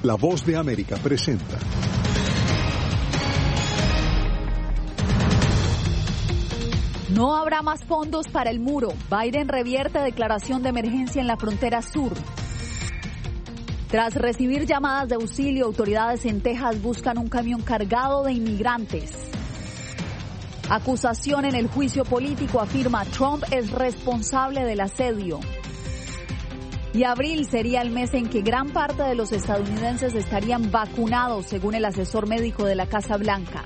La Voz de América presenta. No habrá más fondos para el muro. Biden revierte declaración de emergencia en la frontera sur. Tras recibir llamadas de auxilio, autoridades en Texas buscan un camión cargado de inmigrantes. Acusación en el juicio político afirma Trump es responsable del asedio. Y abril sería el mes en que gran parte de los estadounidenses estarían vacunados, según el asesor médico de la Casa Blanca.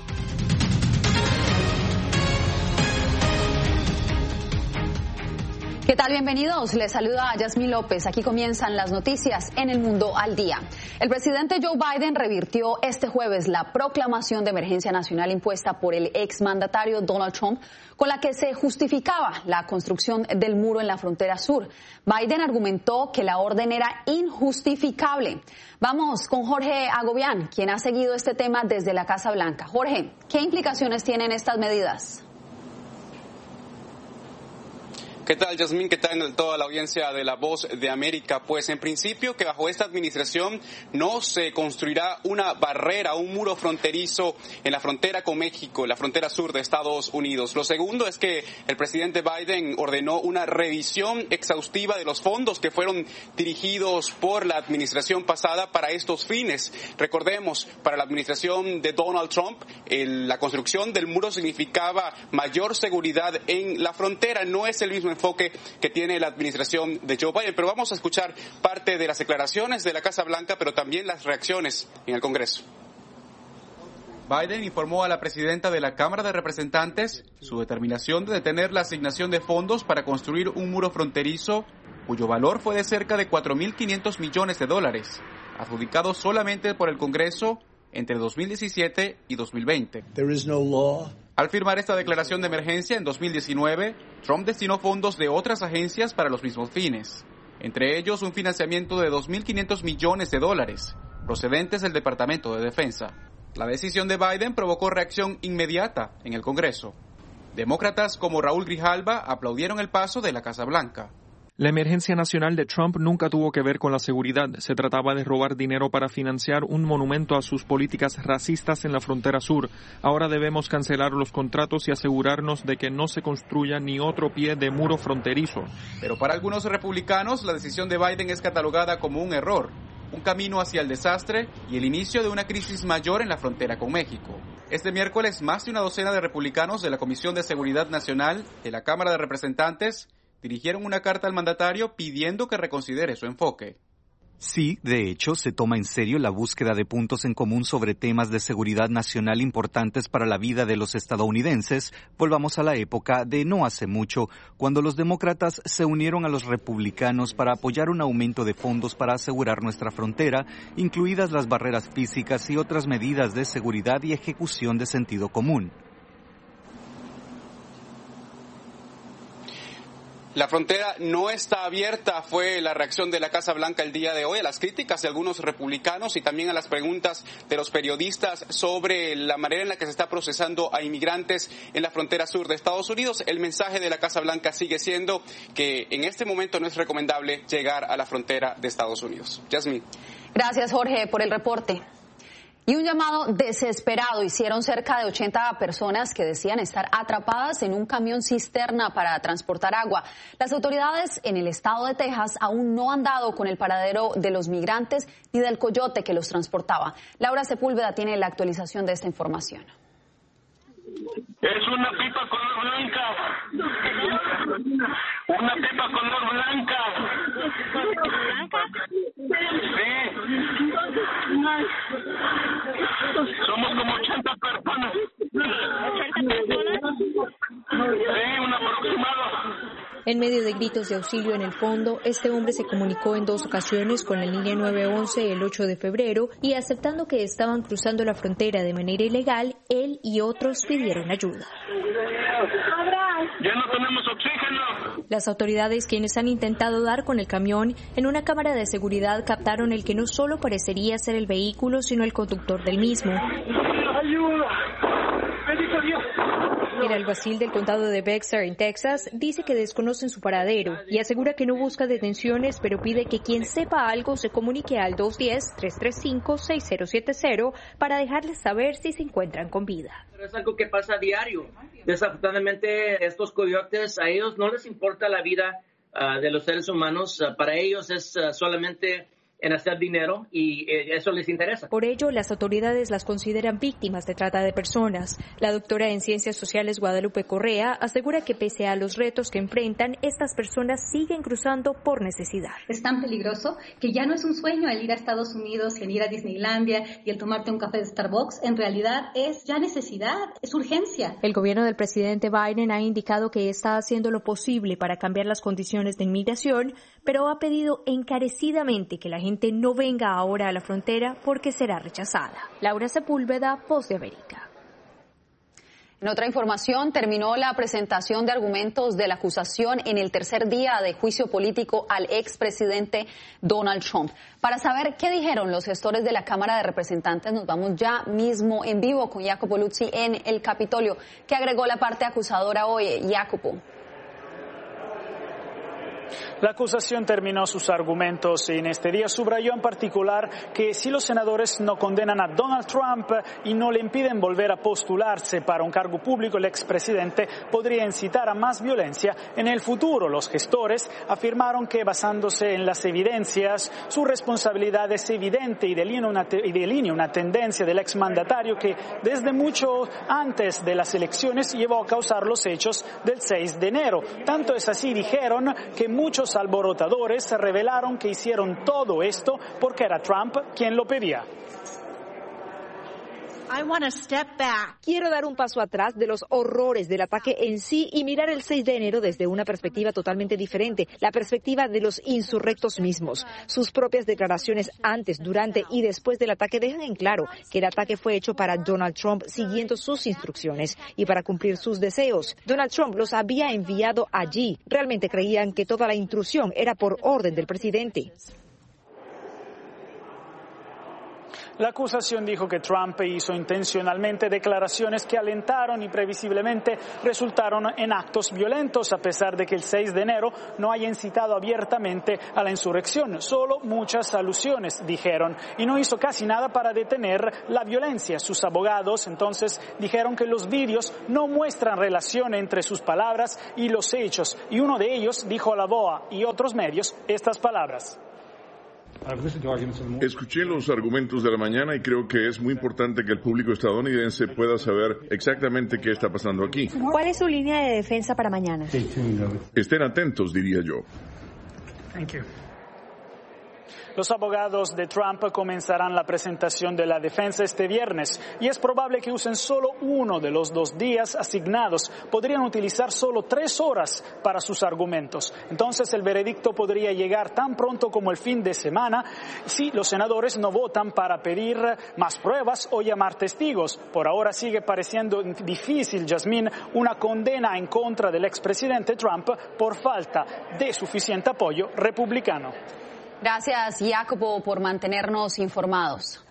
¿Qué tal? Bienvenidos. Les saluda Yasmín López. Aquí comienzan las noticias en El Mundo al Día. El presidente Joe Biden revirtió este jueves la proclamación de emergencia nacional impuesta por el exmandatario Donald Trump, con la que se justificaba la construcción del muro en la frontera sur. Biden argumentó que la orden era injustificable. Vamos con Jorge Agobián, quien ha seguido este tema desde la Casa Blanca. Jorge, ¿qué implicaciones tienen estas medidas? ¿Qué tal, Yasmín? ¿Qué tal toda la audiencia de La Voz de América? Pues en principio que bajo esta administración no se construirá una barrera, un muro fronterizo en la frontera con México, la frontera sur de Estados Unidos. Lo segundo es que el presidente Biden ordenó una revisión exhaustiva de los fondos que fueron dirigidos por la administración pasada para estos fines. Recordemos, para la administración de Donald Trump, la construcción del muro significaba mayor seguridad en la frontera. No es el mismo enfoque que tiene la administración de Joe Biden, pero vamos a escuchar parte de las declaraciones de la Casa Blanca, pero también las reacciones en el Congreso. Biden informó a la presidenta de la Cámara de Representantes su determinación de detener la asignación de fondos para construir un muro fronterizo cuyo valor fue de cerca de $4.500 millones, adjudicados solamente por el Congreso entre 2017 y 2020. Al firmar esta declaración de emergencia en 2019, Trump destinó fondos de otras agencias para los mismos fines, entre ellos un financiamiento de $2.500 millones, procedentes del Departamento de Defensa. La decisión de Biden provocó reacción inmediata en el Congreso. Demócratas como Raúl Grijalva aplaudieron el paso de la Casa Blanca. La emergencia nacional de Trump nunca tuvo que ver con la seguridad. Se trataba de robar dinero para financiar un monumento a sus políticas racistas en la frontera sur. Ahora debemos cancelar los contratos y asegurarnos de que no se construya ni otro pie de muro fronterizo. Pero para algunos republicanos, la decisión de Biden es catalogada como un error, un camino hacia el desastre y el inicio de una crisis mayor en la frontera con México. Este miércoles, más de una docena de republicanos de la Comisión de Seguridad Nacional de la Cámara de Representantes dirigieron una carta al mandatario pidiendo que reconsidere su enfoque. Sí, de hecho, se toma en serio la búsqueda de puntos en común sobre temas de seguridad nacional importantes para la vida de los estadounidenses. Volvamos a la época de no hace mucho, cuando los demócratas se unieron a los republicanos para apoyar un aumento de fondos para asegurar nuestra frontera, incluidas las barreras físicas y otras medidas de seguridad y ejecución de sentido común. La frontera no está abierta, fue la reacción de la Casa Blanca el día de hoy a las críticas de algunos republicanos y también a las preguntas de los periodistas sobre la manera en la que se está procesando a inmigrantes en la frontera sur de Estados Unidos. El mensaje de la Casa Blanca sigue siendo que en este momento no es recomendable llegar a la frontera de Estados Unidos. Yasmín. Gracias, Jorge, por el reporte. Y un llamado desesperado hicieron cerca de 80 personas que decían estar atrapadas en un camión cisterna para transportar agua. Las autoridades en el estado de Texas aún no han dado con el paradero de los migrantes ni del coyote que los transportaba. Laura Sepúlveda tiene la actualización de esta información. Es una pipa color blanca. Una pipa color blanca. ¿Blanca? Sí. Somos como 80 personas. ¿80 personas? Sí, un aproximado. En medio de gritos de auxilio en el fondo, este hombre se comunicó en 2 ocasiones con la línea 911 el 8 de febrero y aceptando que estaban cruzando la frontera de manera ilegal, él y otros pidieron ayuda. Ya no tenemos oxígeno. Las autoridades, quienes han intentado dar con el camión, en una cámara de seguridad captaron el que no solo parecería ser el vehículo, sino el conductor del mismo. ¡Ayuda! ¡Bendito Dios! el alguacil del condado de Bexar, en Texas, dice que desconocen su paradero y asegura que no busca detenciones, pero pide que quien sepa algo se comunique al 210-335-6070 para dejarles saber si se encuentran con vida. Pero es algo que pasa a diario. Desafortunadamente, estos coyotes, a ellos no les importa la vida de los seres humanos. Para ellos es solamente en hacer dinero y eso les interesa. Por ello, las autoridades las consideran víctimas de trata de personas. La doctora en Ciencias Sociales Guadalupe Correa asegura que pese a los retos que enfrentan, estas personas siguen cruzando por necesidad. Es tan peligroso que ya no es un sueño el ir a Estados Unidos, el ir a Disneylandia y el tomarte un café de Starbucks. En realidad es ya necesidad, es urgencia. El gobierno del presidente Biden ha indicado que está haciendo lo posible para cambiar las condiciones de inmigración, pero ha pedido encarecidamente que la gente no venga ahora a la frontera porque será rechazada. Laura Sepúlveda, Voz de América. En otra información, terminó la presentación de argumentos de la acusación en el tercer día de juicio político al expresidente Donald Trump. Para saber qué dijeron los gestores de la Cámara de Representantes, nos vamos ya mismo en vivo con Jacopo Luzzi en el Capitolio. ¿Qué agregó la parte acusadora hoy, Jacopo? La acusación terminó sus argumentos en este día. Subrayó en particular que si los senadores no condenan a Donald Trump y no le impiden volver a postularse para un cargo público, el expresidente podría incitar a más violencia en el futuro. Los gestores afirmaron que, basándose en las evidencias, su responsabilidad es evidente y delinea una tendencia del exmandatario que desde mucho antes de las elecciones llevó a causar los hechos del 6 de enero. Tanto es así, dijeron, que muchos alborotadores revelaron que hicieron todo esto porque era Trump quien lo pedía. Quiero dar un paso atrás de los horrores del ataque en sí y mirar el 6 de enero desde una perspectiva totalmente diferente, la perspectiva de los insurrectos mismos. Sus propias declaraciones antes, durante y después del ataque dejan en claro que el ataque fue hecho para Donald Trump siguiendo sus instrucciones y para cumplir sus deseos. Donald Trump los había enviado allí. Realmente creían que toda la intrusión era por orden del presidente. La acusación dijo que Trump hizo intencionalmente declaraciones que alentaron y previsiblemente resultaron en actos violentos, a pesar de que el 6 de enero no haya incitado abiertamente a la insurrección. Solo muchas alusiones, dijeron, y no hizo casi nada para detener la violencia. Sus abogados entonces dijeron que los vídeos no muestran relación entre sus palabras y los hechos, y uno de ellos dijo a la VOA y otros medios estas palabras. Escuché los argumentos de la mañana y creo que es muy importante que el público estadounidense pueda saber exactamente qué está pasando aquí. ¿Cuál es su línea de defensa para mañana? Estén atentos, diría yo. Los abogados de Trump comenzarán la presentación de la defensa este viernes y es probable que usen solo uno de los 2 días asignados. Podrían utilizar solo 3 horas para sus argumentos. Entonces el veredicto podría llegar tan pronto como el fin de semana si los senadores no votan para pedir más pruebas o llamar testigos. Por ahora sigue pareciendo difícil, Yasmín, una condena en contra del expresidente Trump por falta de suficiente apoyo republicano. Gracias, Jacopo, por mantenernos informados.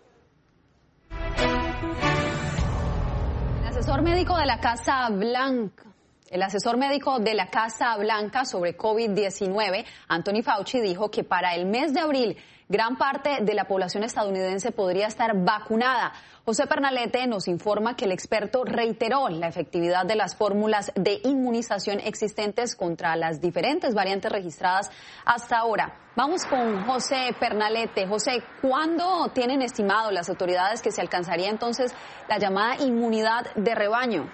El asesor médico de la Casa Blanca sobre COVID-19, Anthony Fauci, dijo que para el mes de abril gran parte de la población estadounidense podría estar vacunada. José Pernalete nos informa que el experto reiteró la efectividad de las fórmulas de inmunización existentes contra las diferentes variantes registradas hasta ahora. Vamos con José Pernalete. José, ¿cuándo tienen estimado las autoridades que se alcanzaría entonces la llamada inmunidad de rebaño?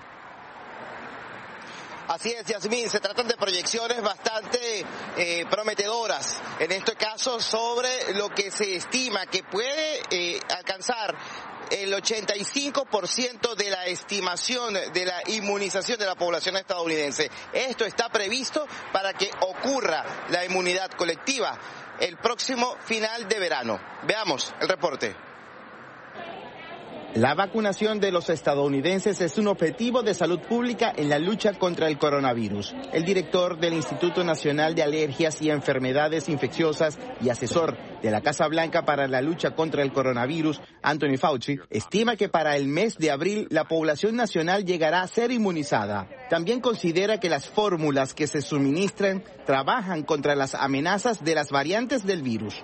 Así es, Yasmín, se tratan de proyecciones bastante prometedoras, en este caso sobre lo que se estima que puede alcanzar el 85% de la estimación de la inmunización de la población estadounidense. Esto está previsto para que ocurra la inmunidad colectiva el próximo final de verano. Veamos el reporte. La vacunación de los estadounidenses es un objetivo de salud pública en la lucha contra el coronavirus. El director del Instituto Nacional de Alergias y Enfermedades Infecciosas y asesor de la Casa Blanca para la lucha contra el coronavirus, Anthony Fauci, estima que para el mes de abril la población nacional llegará a ser inmunizada. También considera que las fórmulas que se suministran trabajan contra las amenazas de las variantes del virus.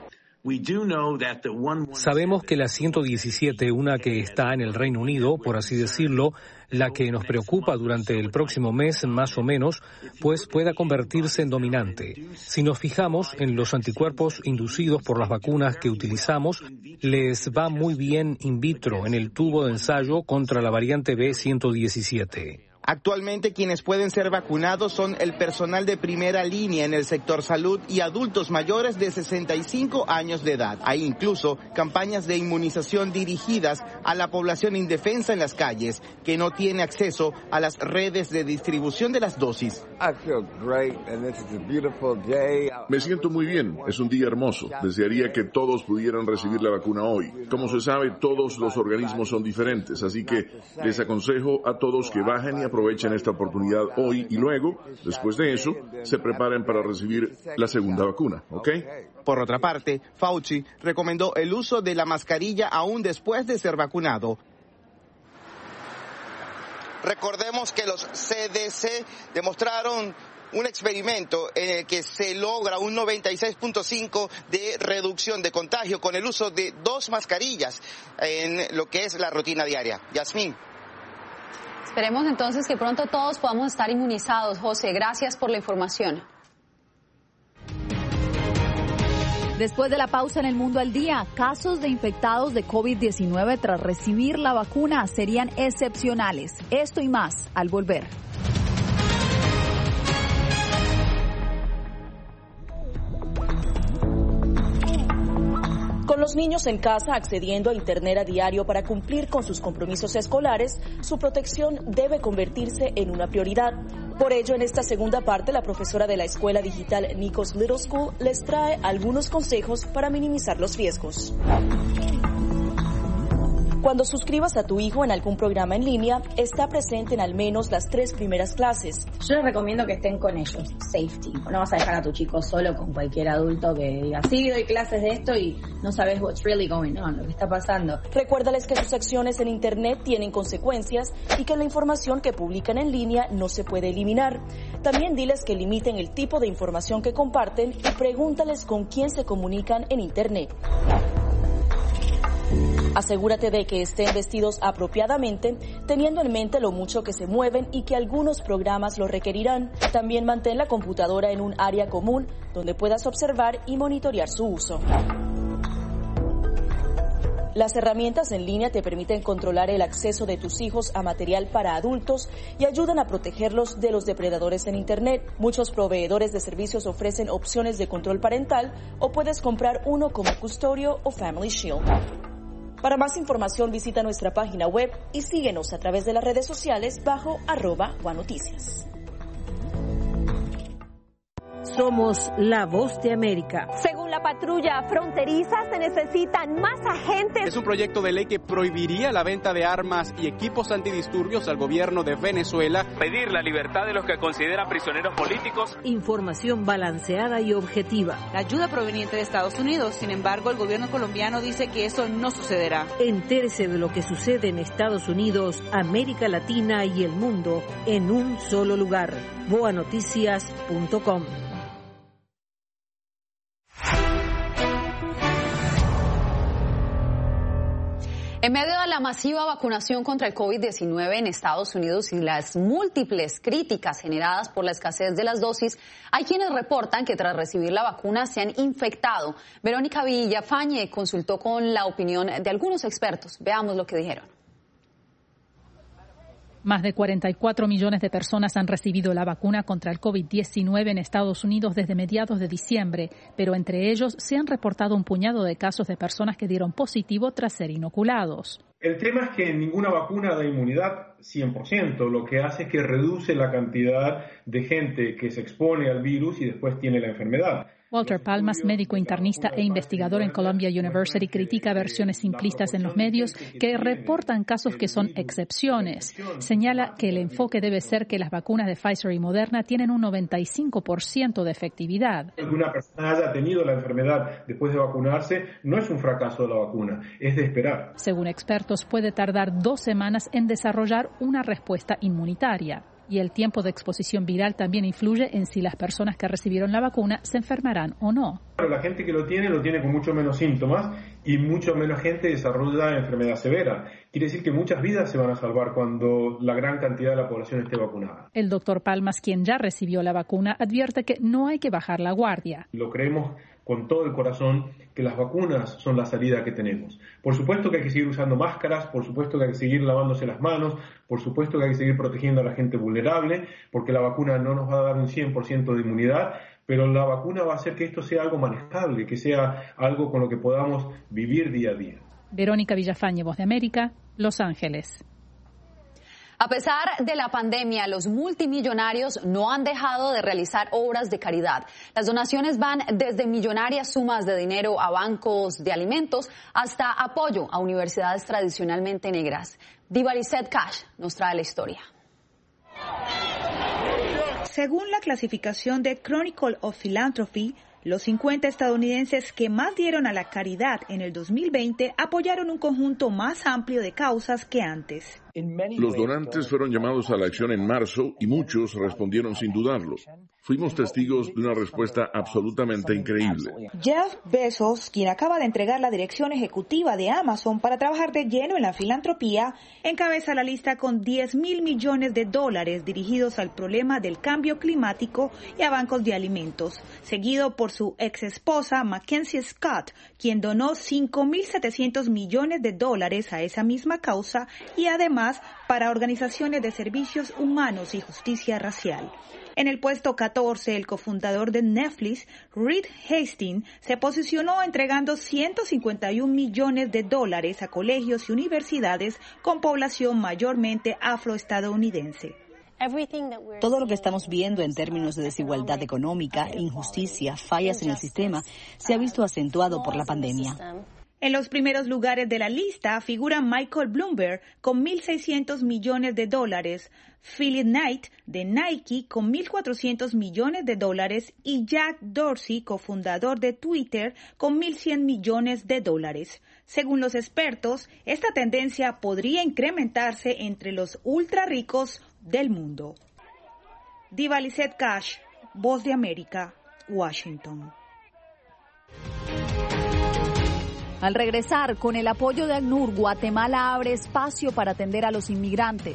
Sabemos que la 117, una que está en el Reino Unido, por así decirlo, la que nos preocupa durante el próximo mes más o menos, pues pueda convertirse en dominante. Si nos fijamos en los anticuerpos inducidos por las vacunas que utilizamos, les va muy bien in vitro en el tubo de ensayo contra la variante B117. Actualmente quienes pueden ser vacunados son el personal de primera línea en el sector salud y adultos mayores de 65 años de edad. Hay incluso campañas de inmunización dirigidas a la población indefensa en las calles, que no tiene acceso a las redes de distribución de las dosis. Me siento muy bien, es un día hermoso. Desearía que todos pudieran recibir la vacuna hoy. Como se sabe, todos los organismos son diferentes, así que les aconsejo a todos que bajen y aprovechen esta oportunidad hoy y luego, después de eso, se preparen para recibir la segunda vacuna, ¿ok? Por otra parte, Fauci recomendó el uso de la mascarilla aún después de ser vacunado. Recordemos que los CDC demostraron un experimento en el que se logra un 96.5 de reducción de contagio con el uso de 2 mascarillas en lo que es la rutina diaria. Yasmín. Esperemos entonces que pronto todos podamos estar inmunizados. José, gracias por la información. Después de la pausa en El Mundo al Día, casos de infectados de COVID-19 tras recibir la vacuna serían excepcionales. Esto y más al volver. Con los niños en casa accediendo a Internet a diario para cumplir con sus compromisos escolares, su protección debe convertirse en una prioridad. Por ello, en esta segunda parte, la profesora de la escuela digital Nikos Little School les trae algunos consejos para minimizar los riesgos. Cuando suscribas a tu hijo en algún programa en línea, está presente en al menos las 3 primeras clases. Yo les recomiendo que estén con ellos, safety. No vas a dejar a tu chico solo con cualquier adulto que diga, sí, doy clases de esto y no sabes what's really going on, lo que está pasando. Recuérdales que sus acciones en Internet tienen consecuencias y que la información que publican en línea no se puede eliminar. También diles que limiten el tipo de información que comparten y pregúntales con quién se comunican en Internet. Asegúrate de que estén vestidos apropiadamente, teniendo en mente lo mucho que se mueven y que algunos programas lo requerirán. También mantén la computadora en un área común donde puedas observar y monitorear su uso. Las herramientas en línea te permiten controlar el acceso de tus hijos a material para adultos y ayudan a protegerlos de los depredadores en Internet. Muchos proveedores de servicios ofrecen opciones de control parental o puedes comprar uno como Custodio o Family Shield. Para más información visita nuestra página web y síguenos a través de las redes sociales bajo @OneNoticias. Somos la voz de América. Según la patrulla fronteriza, se necesitan más agentes. Es un proyecto de ley que prohibiría la venta de armas y equipos antidisturbios al gobierno de Venezuela. Pedir la libertad de los que considera prisioneros políticos. Información balanceada y objetiva. La ayuda proveniente de Estados Unidos. Sin embargo, el gobierno colombiano dice que eso no sucederá. Entérese de lo que sucede en Estados Unidos, América Latina y el mundo en un solo lugar. boanoticias.com. En medio de la masiva vacunación contra el COVID-19 en Estados Unidos y las múltiples críticas generadas por la escasez de las dosis, hay quienes reportan que tras recibir la vacuna se han infectado. Verónica Villafañe consultó con la opinión de algunos expertos. Veamos lo que dijeron. Más de 44 millones de personas han recibido la vacuna contra el COVID-19 en Estados Unidos desde mediados de diciembre, pero entre ellos se han reportado un puñado de casos de personas que dieron positivo tras ser inoculados. El tema es que ninguna vacuna da inmunidad 100%, lo que hace es que reduce la cantidad de gente que se expone al virus y después tiene la enfermedad. Walter Palmas, médico internista e investigador en Columbia University, critica versiones simplistas en los medios que reportan casos que son excepciones. Señala que el enfoque debe ser que las vacunas de Pfizer y Moderna tienen un 95% de efectividad. Que una persona haya tenido la enfermedad después de vacunarse no es un fracaso de la vacuna, es de esperar. Según expertos, puede tardar 2 semanas en desarrollar una respuesta inmunitaria. Y el tiempo de exposición viral también influye en si las personas que recibieron la vacuna se enfermarán o no. La gente que lo tiene con mucho menos síntomas y mucho menos gente desarrolla enfermedad severa. Quiere decir que muchas vidas se van a salvar cuando la gran cantidad de la población esté vacunada. El doctor Palmas, quien ya recibió la vacuna, advierte que no hay que bajar la guardia. Lo creemos con todo el corazón que las vacunas son la salida que tenemos. Por supuesto que hay que seguir usando máscaras, por supuesto que hay que seguir lavándose las manos, por supuesto que hay que seguir protegiendo a la gente vulnerable, porque la vacuna no nos va a dar un 100% de inmunidad, pero la vacuna va a hacer que esto sea algo manejable, que sea algo con lo que podamos vivir día a día. Verónica Villafañe, Voz de América, Los Ángeles. A pesar de la pandemia, los multimillonarios no han dejado de realizar obras de caridad. Las donaciones van desde millonarias sumas de dinero a bancos de alimentos hasta apoyo a universidades tradicionalmente negras. Diva Lizette Cash nos trae la historia. Según la clasificación de Chronicle of Philanthropy, los 50 estadounidenses que más dieron a la caridad en el 2020 apoyaron un conjunto más amplio de causas que antes. Los donantes fueron llamados a la acción en marzo y muchos respondieron sin dudarlo. Fuimos testigos de una respuesta absolutamente increíble. Jeff Bezos, quien acaba de entregar la dirección ejecutiva de Amazon para trabajar de lleno en la filantropía, encabeza la lista con $10,000 millones dirigidos al problema del cambio climático y a bancos de alimentos, seguido por su ex esposa Mackenzie Scott, quien donó $5,700 millones a esa misma causa y además para organizaciones de servicios humanos y justicia racial. En el puesto 14, el cofundador de Netflix, Reed Hastings, se posicionó entregando $151 millones a colegios y universidades con población mayormente afroestadounidense. Todo lo que estamos viendo en términos de desigualdad económica, injusticia, fallas en el sistema, se ha visto acentuado por la pandemia. En los primeros lugares de la lista figura Michael Bloomberg con $1,600 millones, Philip Knight de Nike con $1,400 millones y Jack Dorsey, cofundador de Twitter, con $1,100 millones. Según los expertos, esta tendencia podría incrementarse entre los ultra ricos del mundo. Diva Lizette Cash, Voz de América, Washington. Al regresar, con el apoyo de ACNUR, Guatemala abre espacio para atender a los inmigrantes.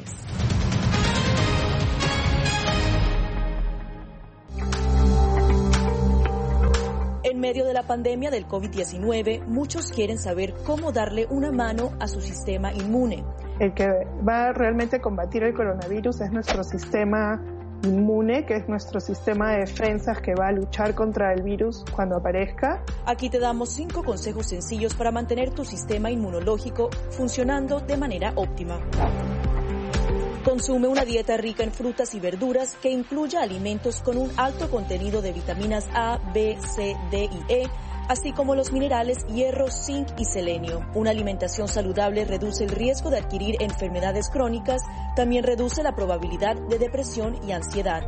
En medio de la pandemia del COVID-19, muchos quieren saber cómo darle una mano a su sistema inmune. El que va realmente a combatir el coronavirus es nuestro sistema inmune, que es nuestro sistema de defensas que va a luchar contra el virus cuando aparezca. Aquí te damos 5 consejos sencillos para mantener tu sistema inmunológico funcionando de manera óptima. Consume una dieta rica en frutas y verduras que incluya alimentos con un alto contenido de vitaminas A, B, C, D y E, así como los minerales hierro, zinc y selenio. Una alimentación saludable reduce el riesgo de adquirir enfermedades crónicas, también reduce la probabilidad de depresión y ansiedad.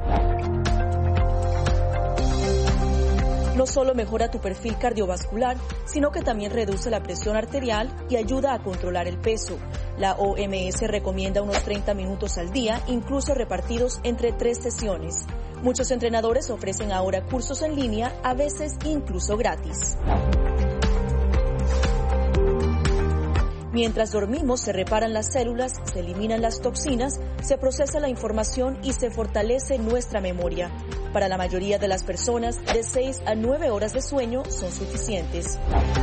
No solo mejora tu perfil cardiovascular, sino que también reduce la presión arterial y ayuda a controlar el peso. La OMS recomienda unos 30 minutos al día, incluso repartidos entre 3 sesiones. Muchos entrenadores ofrecen ahora cursos en línea, a veces incluso gratis. Mientras dormimos, se reparan las células, se eliminan las toxinas, se procesa la información y se fortalece nuestra memoria. Para la mayoría de las personas, de 6 a 9 horas de sueño son suficientes.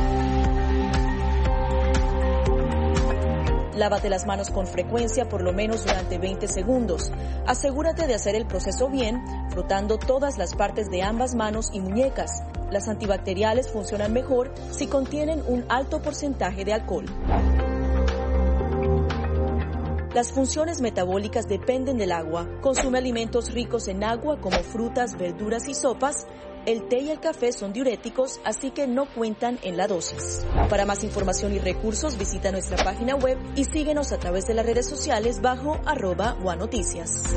Lávate las manos con frecuencia, por lo menos durante 20 segundos. Asegúrate de hacer el proceso bien, frotando todas las partes de ambas manos y muñecas. Las antibacteriales funcionan mejor si contienen un alto porcentaje de alcohol. Las funciones metabólicas dependen del agua. Consume alimentos ricos en agua como frutas, verduras y sopas. El té y el café son diuréticos, así que no cuentan en la dosis. Para más información y recursos, visita nuestra página web y síguenos a través de las redes sociales bajo @OneNoticias.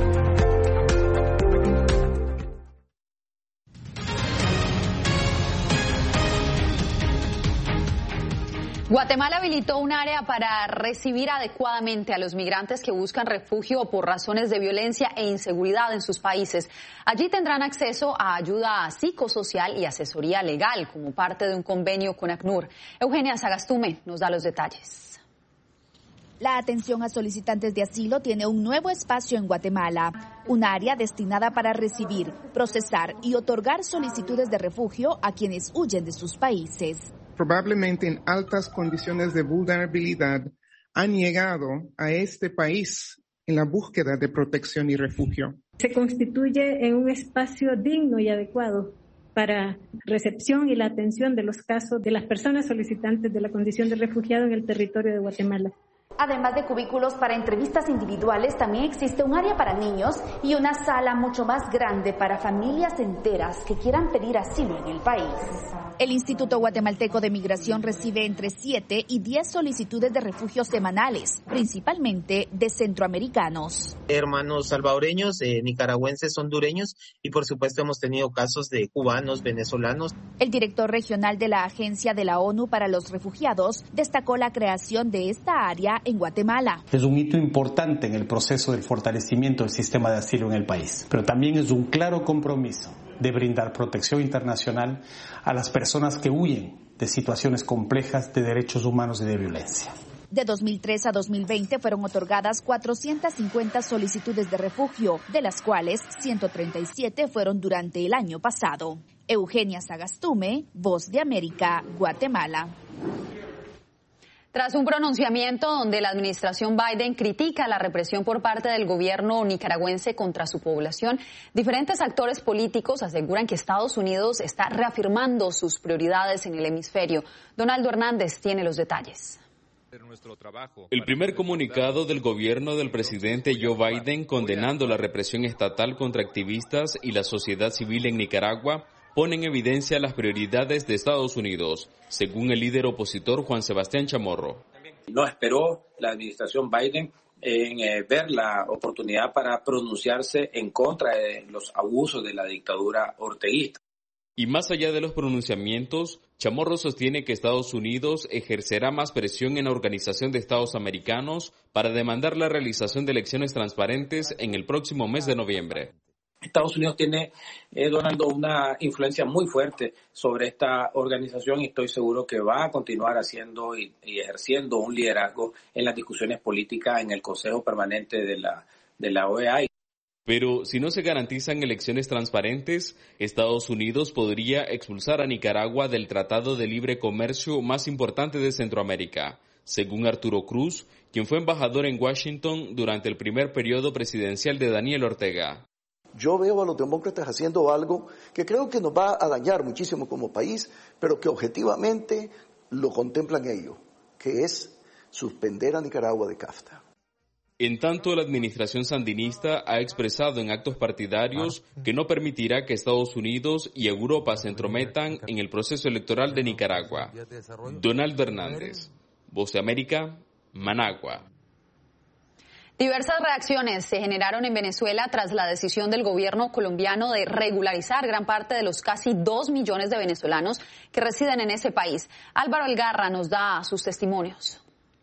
Guatemala habilitó un área para recibir adecuadamente a los migrantes que buscan refugio por razones de violencia e inseguridad en sus países. Allí tendrán acceso a ayuda psicosocial y asesoría legal como parte de un convenio con ACNUR. Eugenia Sagastume nos da los detalles. La atención a solicitantes de asilo tiene un nuevo espacio en Guatemala, un área destinada para recibir, procesar y otorgar solicitudes de refugio a quienes huyen de sus países. Probablemente en altas condiciones de vulnerabilidad, han llegado a este país en la búsqueda de protección y refugio. Se constituye en un espacio digno y adecuado para recepción y la atención de los casos de las personas solicitantes de la condición de refugiado en el territorio de Guatemala. Además de cubículos para entrevistas individuales, también existe un área para niños y una sala mucho más grande para familias enteras que quieran pedir asilo en el país. El Instituto Guatemalteco de Migración recibe entre 7 y 10 solicitudes de refugio semanales, principalmente de centroamericanos. Hermanos salvadoreños, nicaragüenses, hondureños y por supuesto hemos tenido casos de cubanos, venezolanos. El director regional de la Agencia de la ONU para los Refugiados destacó la creación de esta área en Guatemala. Es un hito importante en el proceso del fortalecimiento del sistema de asilo en el país, pero también es un claro compromiso de brindar protección internacional a las personas que huyen de situaciones complejas de derechos humanos y de violencia. De 2003 a 2020 fueron otorgadas 450 solicitudes de refugio, de las cuales 137 fueron durante el año pasado. Eugenia Sagastume, Voz de América, Guatemala. Tras un pronunciamiento donde la administración Biden critica la represión por parte del gobierno nicaragüense contra su población, diferentes actores políticos aseguran que Estados Unidos está reafirmando sus prioridades en el hemisferio. Donaldo Hernández tiene los detalles. El primer comunicado del gobierno del presidente Joe Biden condenando la represión estatal contra activistas y la sociedad civil en Nicaragua pone en evidencia las prioridades de Estados Unidos, según el líder opositor Juan Sebastián Chamorro. No esperó la administración Biden en ver la oportunidad para pronunciarse en contra de los abusos de la dictadura orteguista. Y más allá de los pronunciamientos, Chamorro sostiene que Estados Unidos ejercerá más presión en la Organización de Estados Americanos para demandar la realización de elecciones transparentes en el próximo mes de noviembre. Estados Unidos tiene, Donaldo, una influencia muy fuerte sobre esta organización y estoy seguro que va a continuar haciendo y ejerciendo un liderazgo en las discusiones políticas en el Consejo Permanente de la OEA. Pero si no se garantizan elecciones transparentes, Estados Unidos podría expulsar a Nicaragua del Tratado de Libre Comercio más importante de Centroamérica, según Arturo Cruz, quien fue embajador en Washington durante el primer periodo presidencial de Daniel Ortega. Yo veo a los demócratas haciendo algo que creo que nos va a dañar muchísimo como país, pero que objetivamente lo contemplan ellos, que es suspender a Nicaragua de CAFTA. En tanto, la administración sandinista ha expresado en actos partidarios que no permitirá que Estados Unidos y Europa se entrometan en el proceso electoral de Nicaragua. Donaldo Hernández, Voz de América, Managua. Diversas reacciones se generaron en Venezuela tras la decisión del gobierno colombiano de regularizar gran parte de los casi 2 millones de venezolanos que residen en ese país. Álvaro Algarra nos da sus testimonios.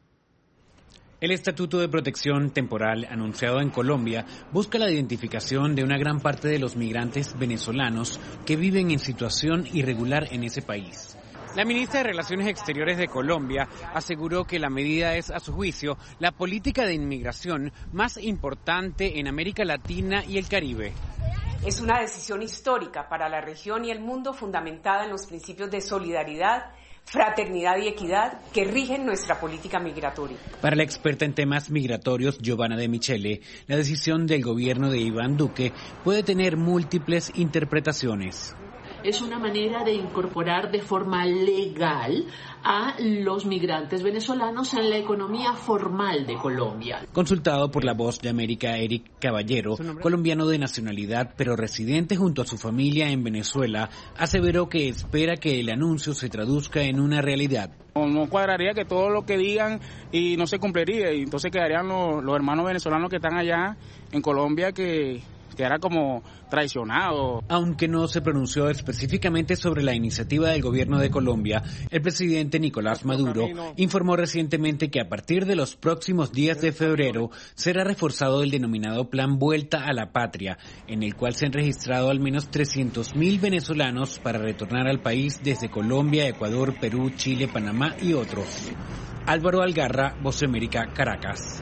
El Estatuto de Protección Temporal anunciado en Colombia busca la identificación de una gran parte de los migrantes venezolanos que viven en situación irregular en ese país. La ministra de Relaciones Exteriores de Colombia aseguró que la medida es, a su juicio, la política de inmigración más importante en América Latina y el Caribe. Es una decisión histórica para la región y el mundo fundamentada en los principios de solidaridad, fraternidad y equidad que rigen nuestra política migratoria. Para la experta en temas migratorios, Giovanna de Michele, la decisión del gobierno de Iván Duque puede tener múltiples interpretaciones. es una manera de incorporar de forma legal a los migrantes venezolanos en la economía formal de Colombia. Consultado por La Voz de América, Eric Caballero, colombiano de nacionalidad pero residente junto a su familia en Venezuela, aseveró que espera que el anuncio se traduzca en una realidad. No cuadraría que todo lo que digan y no se cumpliría, y entonces quedarían los hermanos venezolanos que están allá en Colombia que era como traicionado. Aunque no se pronunció específicamente sobre la iniciativa del gobierno de Colombia, el presidente Nicolás Maduro informó recientemente que a partir de los próximos días de febrero será reforzado el denominado Plan Vuelta a la Patria, en el cual se han registrado al menos 300.000 venezolanos para retornar al país desde Colombia, Ecuador, Perú, Chile, Panamá y otros. Álvaro Algarra, Voz de América, Caracas.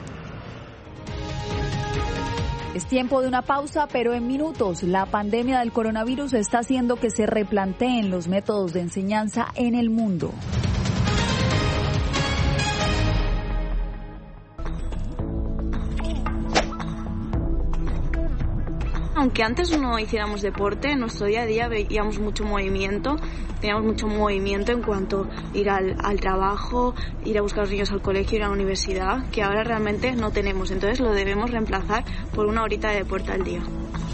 Es tiempo de una pausa, pero en minutos. La pandemia del coronavirus está haciendo que se replanteen los métodos de enseñanza en el mundo. Aunque antes no hiciéramos deporte, en nuestro día a día veíamos mucho movimiento, teníamos mucho movimiento en cuanto a ir al trabajo, ir a buscar a los niños al colegio, ir a la universidad, que ahora realmente no tenemos. Entonces lo debemos reemplazar por una horita de deporte al día.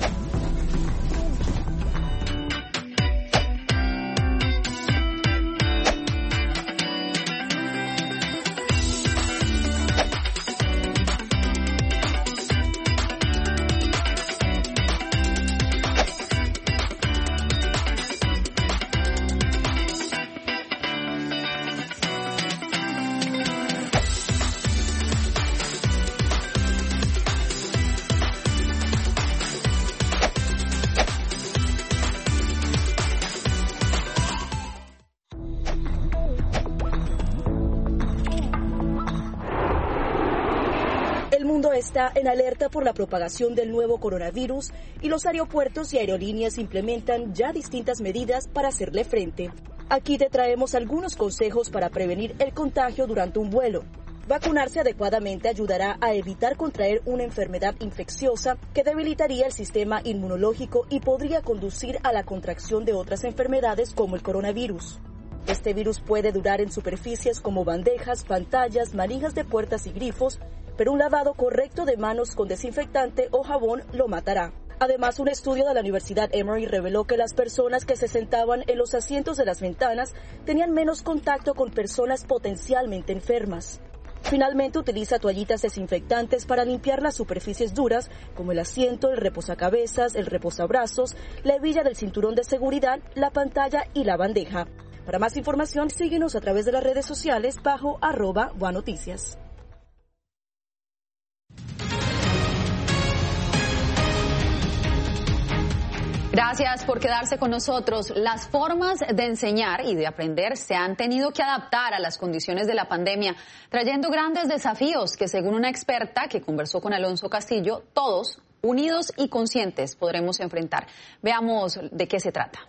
Está en alerta por la propagación del nuevo coronavirus y los aeropuertos y aerolíneas implementan ya distintas medidas para hacerle frente. Aquí te traemos algunos consejos para prevenir el contagio durante un vuelo. Vacunarse adecuadamente ayudará a evitar contraer una enfermedad infecciosa que debilitaría el sistema inmunológico y podría conducir a la contracción de otras enfermedades como el coronavirus. Este virus puede durar en superficies como bandejas, pantallas, manijas de puertas y grifos, pero un lavado correcto de manos con desinfectante o jabón lo matará. Además, un estudio de la Universidad Emory reveló que las personas que se sentaban en los asientos de las ventanas tenían menos contacto con personas potencialmente enfermas. Finalmente, utiliza toallitas desinfectantes para limpiar las superficies duras, como el asiento, el reposacabezas, el reposabrazos, la hebilla del cinturón de seguridad, la pantalla y la bandeja. Para más información, síguenos a través de las redes sociales bajo @WANoticias. Gracias por quedarse con nosotros. Las formas de enseñar y de aprender se han tenido que adaptar a las condiciones de la pandemia, trayendo grandes desafíos que, según una experta que conversó con Alonso Castillo, todos, unidos y conscientes, podremos enfrentar. Veamos de qué se trata.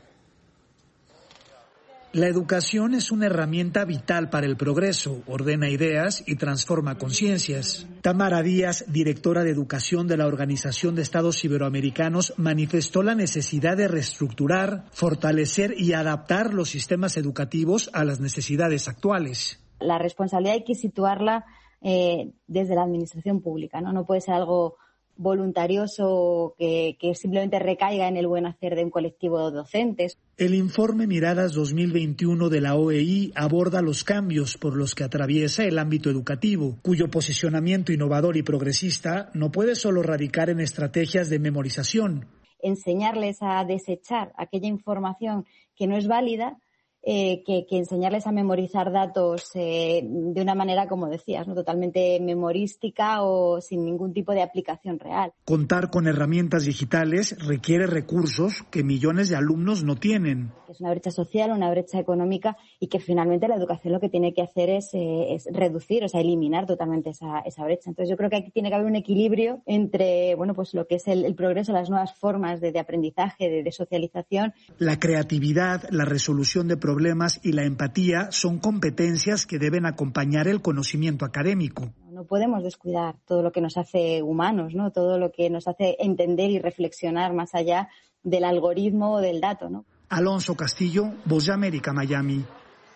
La educación es una herramienta vital para el progreso, ordena ideas y transforma conciencias. Tamara Díaz, directora de Educación de la Organización de Estados Iberoamericanos, manifestó la necesidad de reestructurar, fortalecer y adaptar los sistemas educativos a las necesidades actuales. La responsabilidad hay que situarla desde la administración pública, ¿no? No puede ser algo voluntarioso que simplemente recaiga en el buen hacer de un colectivo de docentes. El informe Miradas 2021 de la OEI aborda los cambios por los que atraviesa el ámbito educativo, cuyo posicionamiento innovador y progresista no puede solo radicar en estrategias de memorización. Enseñarles a desechar aquella información que no es válida, que enseñarles a memorizar datos de una manera, como decías, ¿no? Totalmente memorística o sin ningún tipo de aplicación real. Contar con herramientas digitales requiere recursos que millones de alumnos no tienen. Es una brecha social, una brecha económica y que finalmente la educación lo que tiene que hacer es reducir, o sea, eliminar totalmente esa brecha. Entonces yo creo que aquí tiene que haber un equilibrio entre, bueno, pues lo que es el progreso, las nuevas formas de aprendizaje, de socialización. La creatividad, la resolución de problemas y la empatía son competencias que deben acompañar el conocimiento académico. No podemos descuidar todo lo que nos hace humanos, ¿no? Todo lo que nos hace entender y reflexionar más allá del algoritmo o del dato, ¿no? Alonso Castillo, Voz de América, Miami.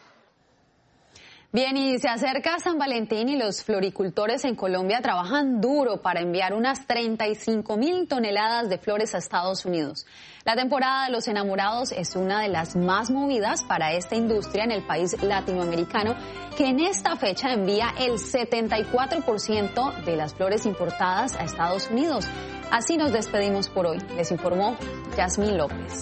Bien, y se acerca San Valentín y los floricultores en Colombia trabajan duro para enviar unas 35.000 toneladas de flores a Estados Unidos. La temporada de los enamorados es una de las más movidas para esta industria en el país latinoamericano, que en esta fecha envía el 74% de las flores importadas a Estados Unidos. Así nos despedimos por hoy. Les informó Yasmín López.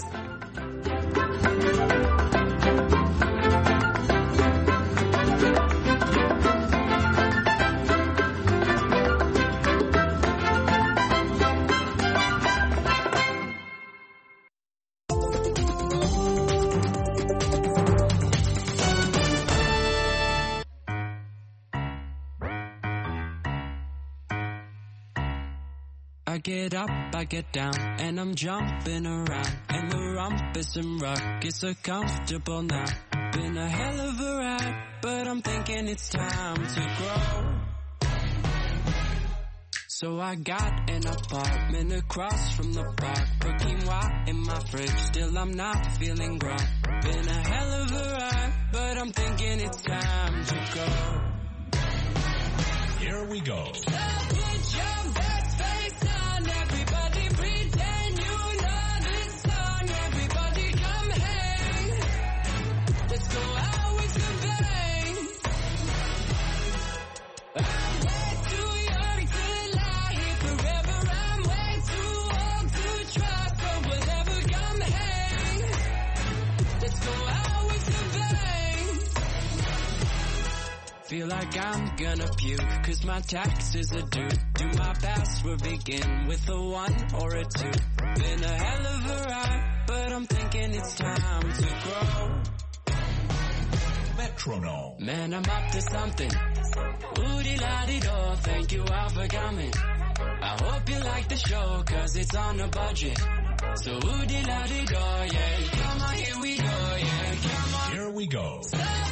I get up, I get down, and I'm jumping around, and the rumpus and ruckus are comfortable now. Been a hell of a ride, but I'm thinking it's time to grow. So I got an apartment across from the park, put quinoa in my fridge, still I'm not feeling grown. Been a hell of a ride, but I'm thinking it's time to go. Here we go. So put your best face on, everybody pretend you know this song. Everybody come hang, let's go out with the bang. I'm way too young to lie here forever. I'm way too old to try, so whatever, come hang, let's go out with the bang. Feel like I'm gonna puke, cause my taxes are due. Do my password begin with a 1 or a 2? Been a hell of a ride, but I'm thinking it's time to grow. Metronome. Man, I'm up to something. Ooh-dee-la-dee-do, thank you all for coming. I hope you like the show, cause it's on a budget. So ooh-dee-la-dee-do, yeah, come on, here we go, yeah, come on. Here we go.